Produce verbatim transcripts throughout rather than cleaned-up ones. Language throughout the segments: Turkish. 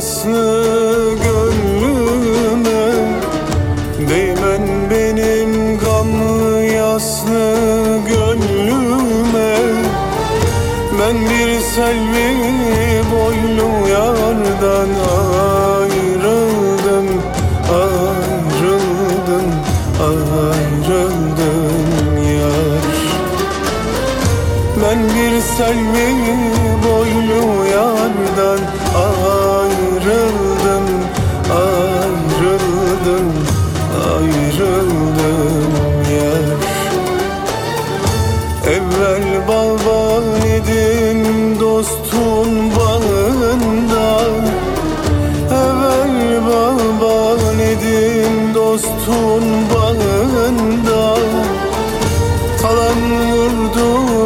yaslı gönlüme, değmen benim gamlı yaslı gönlüme. Ben bir selvi boylu yardan ayrıldım, ayrıldım, ayrıldım yar. Ben bir selvi boylu yardan ayrıldım, ayrıldım, ayrıldım yar. Evvel bal bal idin dostun bağında, evvel bal bal idin dostun bağında. Talan vurdu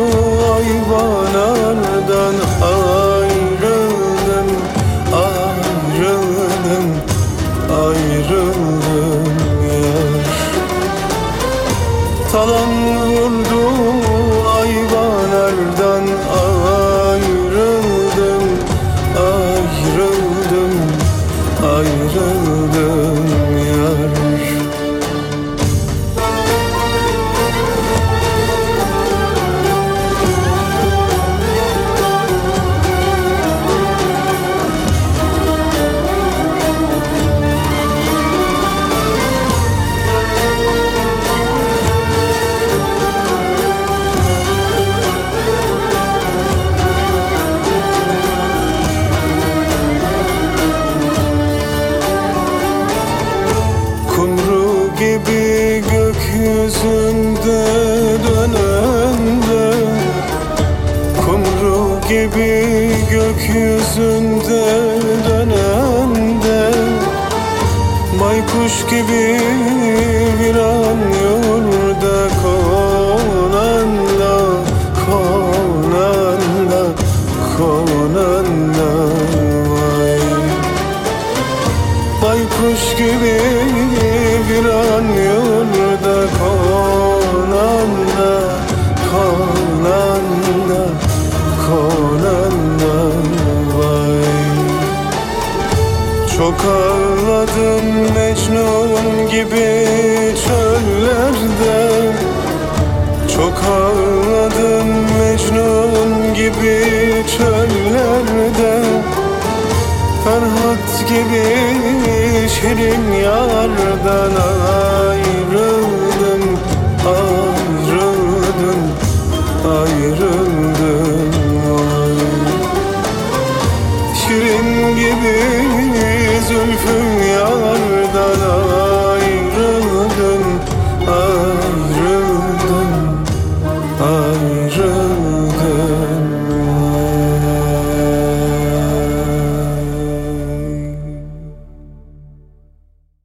ayvanlardan ayrıldım, ayrıldım, ayrıldım yar. Talan vurdu ayvanlardan ayrıldım, ayrıldım, ayrıldım yar. Gibi gökyüzünde dönende, kumru gibi gökyüzünde dönende, baykuş gibi bir an yurda konanda, konanda, konanda vay. Baykuş gibi bir an yurda konanda, konanda, konanda vay. Çok ağladım Mecnun gibi çöllerde, çok ağladım Mecnun gibi çöllerde. Ferhat gibi şirin yardan ayrıldım, ayrıldım, ayrıldım.